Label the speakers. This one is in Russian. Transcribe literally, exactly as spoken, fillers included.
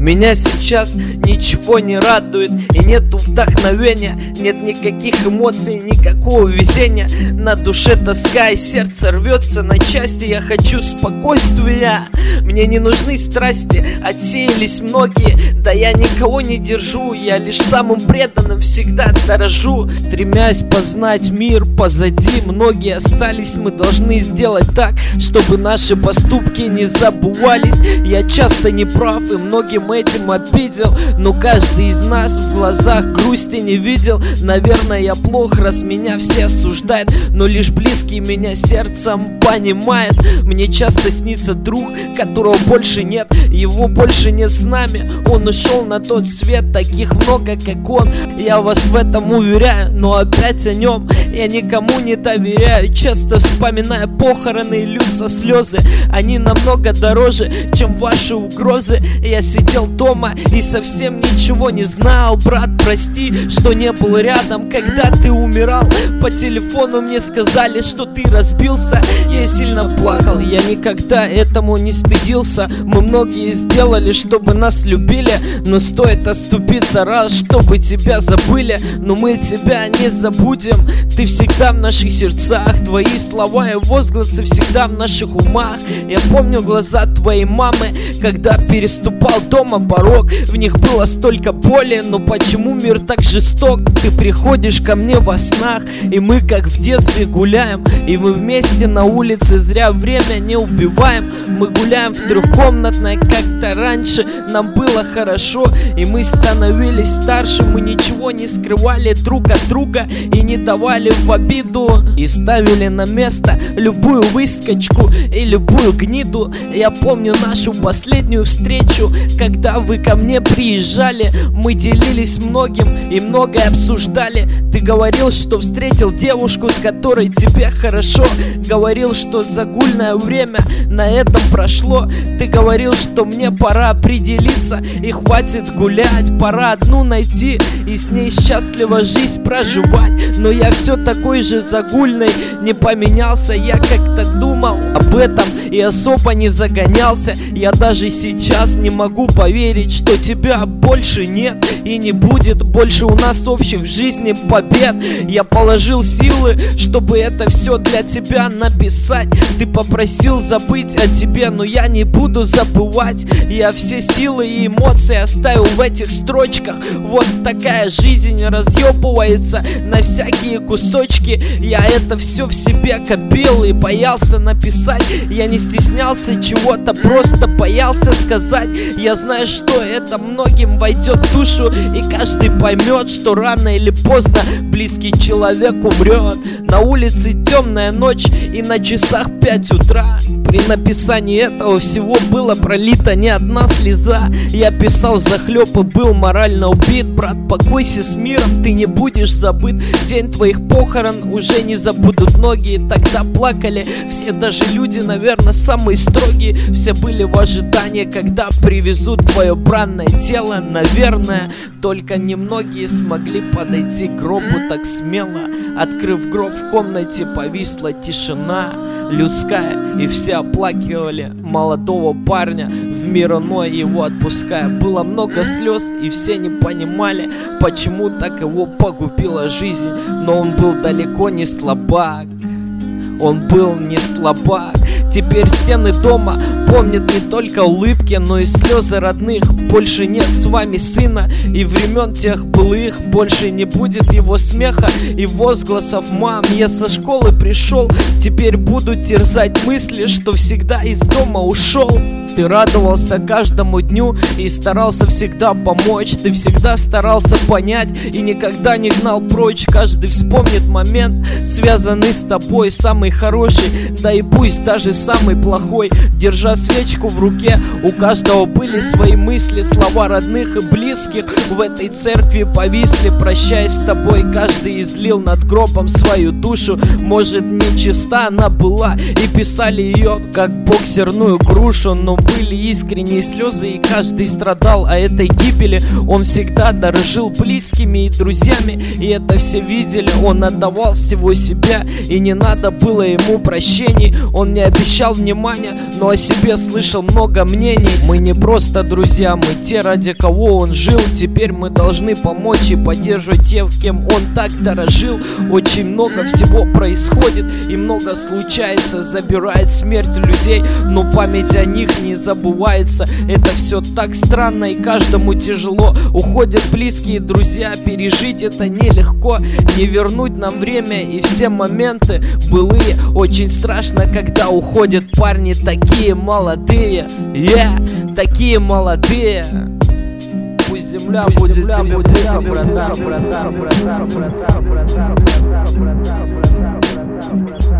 Speaker 1: Меня сейчас ничего не радует, и нету вдохновения, нет никаких эмоций, никакого везения. На душе тоска, и сердце рвется на части. Я хочу спокойствия, мне не нужны страсти. Отсеялись многие, да я никого не держу. Я лишь самым преданным всегда дорожу. Стремясь познать мир позади, многие остались. Мы должны сделать так, чтобы наши поступки не забывались. Я часто не прав и многим этим обидел, но каждый из нас в глазах грусти не видел. Наверное, я плох, раз меня все осуждают, но лишь близкий меня сердцем понимает. Мне часто снится друг, которого больше нет, его больше нет с нами. Он ушел на тот свет, таких много, как он. Я вас в этом уверяю, но опять о нем я никому не доверяю. Часто вспоминая похороны, льются слезы. Они намного дороже, чем ваши угрозы. Я сидел дома и совсем ничего не знал. Брат, прости, что не был рядом, когда ты умирал. По телефону мне сказали, что ты разбился. Я сильно плакал, я никогда этому не стыдился. Мы многие сделали, чтобы нас любили, но стоит оступиться раз, чтобы тебя забыли. Но мы тебя не забудем, ты всегда в наших сердцах. Твои слова и возгласы всегда в наших умах. Я помню глаза твоей мамы, когда переступал дома порог. В них было столько боли, но почему мир так жесток? Ты приходишь ко мне во снах, и мы как в детстве гуляем. И мы вместе на улице зря время не убиваем. Мы гуляем в трехкомнатной, как-то раньше нам было хорошо, и мы становились старше. Мы ничего не скрывали друг от друга и не давали в обиду, и ставили на место любую выскочку и любую гниду. Я помню нашу последнюю встречу, когда вы ко мне приезжали. Мы делились многим и многое обсуждали. Ты говорил, что встретил девушку, с которой тебе хорошо. Говорил, что загульное время на этом прошло. Ты говорил, что мне пора определиться и хватит гулять. Пора одну найти и с ней счастливо жизнь проживать. Но я все такой же загульный, не поменялся. Я как-то думал об этом и особо не загонялся. Я даже сейчас не могу поверить, что тебя больше нет и не будет больше у нас общих в жизни побед. Я положил силы, чтобы это все для тебя написать. Ты попросил забыть о тебе, но я не буду забывать. Я все силы и эмоции оставил в этих строчках. Вот такая жизнь разъебывается на всякие кусочки. Я это все в себе копил и боялся написать. Я не стеснялся чего-то, просто боялся сказать. Я знаю, что это многим войдет в душу, и каждый поймет, что рано или поздно близкий человек умрет. На улице темная ночь и на часах пять утра. При написании этого всего было пролито не одна слеза. Я писал взахлеб и был морально убит. Брат, покойся с миром, ты не будешь забыт. День твоих похорон уже не забудут многие. Тогда плакали все, даже люди, наверное, самые строгие. Все были в ожидании, когда привезут твое бранное тело. Наверное, только немногие смогли подойти к гробу так смело. Открыв гроб, в комнате повисла тишина людская, и все оплакивали молодого парня, в мир иной его отпуская. Было много слез, и все не понимали, почему так его погубила жизнь. Но он был далеко не слабак, он был не слабак. Теперь стены дома помнят не только улыбки, но и слезы родных. Больше нет с вами сына, и времен тех былых больше не будет его смеха и возгласов мам. Я со школы пришел, теперь буду терзать мысли, что всегда из дома ушел. Ты радовался каждому дню и старался всегда помочь. Ты всегда старался понять и никогда не гнал прочь. Каждый вспомнит момент, связанный с тобой, самый хороший, да и пусть даже самый плохой. Держа свечку в руке, у каждого были свои мысли, слова родных и близких в этой церкви повисли. Прощаясь с тобой, каждый излил над гробом свою душу. Может, нечиста она была, и писали ее как боксерную грушу, но были искренние слезы, и каждый страдал о этой гибели. Он всегда дорожил близкими и друзьями, и это все видели. Он отдавал всего себя, и не надо было ему прощений. Он не обещал внимания, но о себе слышал много мнений. Мы не просто друзья, мы те, ради кого он жил. Теперь мы должны помочь и поддерживать тех, кем он так дорожил. Очень много всего происходит, и много случается, забирает смерть людей, но память о них не забывается. Это все так странно, и каждому тяжело. Уходят близкие друзья, пережить это нелегко. Не вернуть нам время и все моменты былые. Очень страшно, когда уходят парни такие молодые. Yeah, такие молодые. Пусть земля будет тебе пухом, братан, братан, братан, братан, братан, братан, братан, братан.